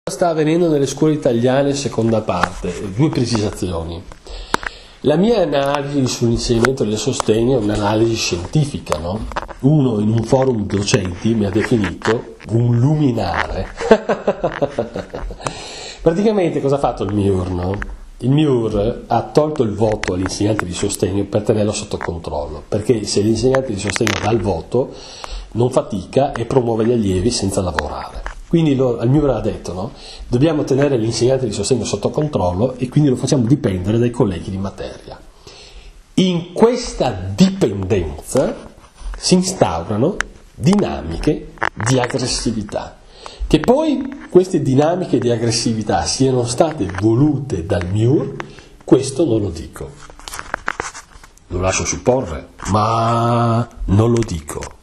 Sta avvenendo nelle scuole italiane, seconda parte, due precisazioni. La mia analisi sull'insegnamento del sostegno è un'analisi scientifica, no? Uno in un forum docenti mi ha definito un luminare. Praticamente cosa ha fatto il MIUR, no? Il MIUR ha tolto il voto all'insegnante di sostegno per tenerlo sotto controllo, perché se l'insegnante di sostegno dà il voto non fatica e promuove gli allievi senza lavorare. Quindi il MIUR ha detto, no? Dobbiamo tenere l'insegnante di sostegno sotto controllo e quindi lo facciamo dipendere dai colleghi di materia. In questa dipendenza si instaurano dinamiche di aggressività. Che poi queste dinamiche di aggressività siano state volute dal MIUR, questo non lo dico. Lo lascio supporre, ma non lo dico.